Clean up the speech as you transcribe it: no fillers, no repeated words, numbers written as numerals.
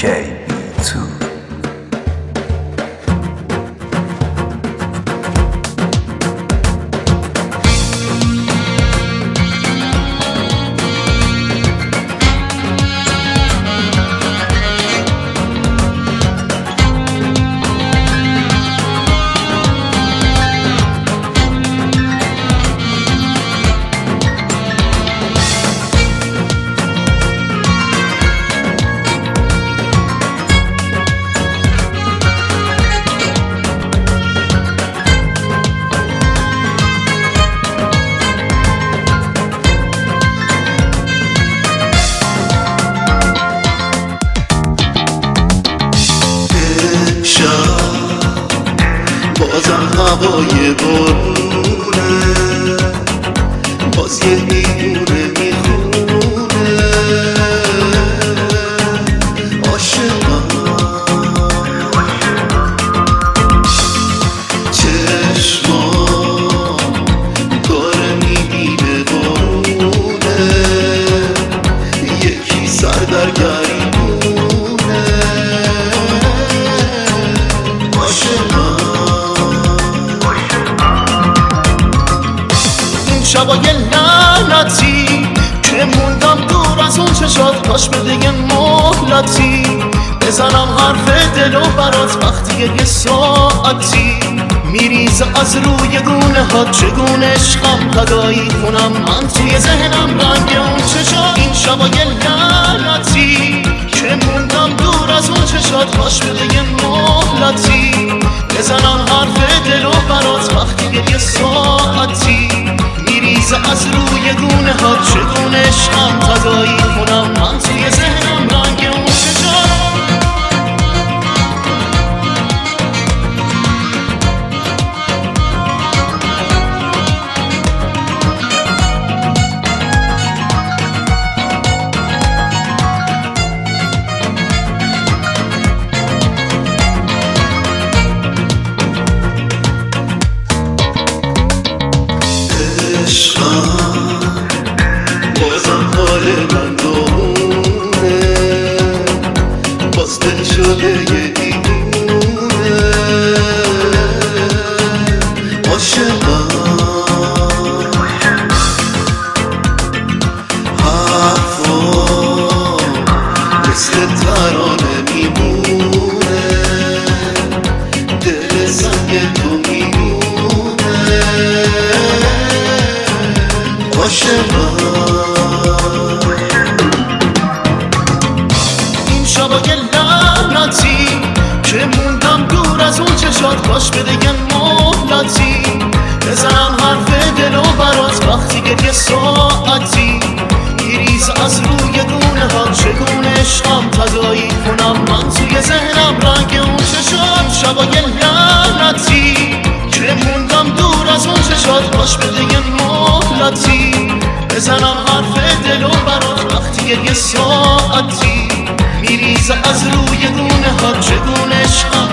KB2. بازم هوای بارونه، باز یه دیوونه میخونه عاشقم. چشمام داره میبینه بارونه، یکی سر در گریبونه عاشقم. شبای لعنتی که موندم دور از اون چشات، کاش بده یه مهلتی بزنم حرف دلو برات وقتی یه ساعتی میریزه از روی گونه ها. چگونه عشقم تدایی کنم من توی ذهنم رنگ اون چشات. این شبای لعنتی که موندم دور از اون چشات، کاش بده یه مهلتی بزنم حرف دلو برات وقتی یه ساعتی میریزه از روی گونه ها. چگونه عشقم تدایی کنم من توی ذهنم رنگ اون چشات. بازم حال من دوونه، باز دل شده یه دیوونه عاشقم. حرفا مثل ترانه میمونه، دل سنگ تو میمونه عاشقم. این شبای لعنتی که موندم دور از اون چشات، کاش بده یه مهلتی بزنم حرف دلو برات وقتی یه ساعتی میریزه از روی گونه ها. چگونه عشقم تدایی کنم من توی ذهنم رنگ اون چشات. شبای لعنتی که موندم دور از اون چشات، کاش بده یه مهلتی بزنم حرف دلو برات وقتی یه ساعتی میریزه از روی گونه ها. چگونه عشقم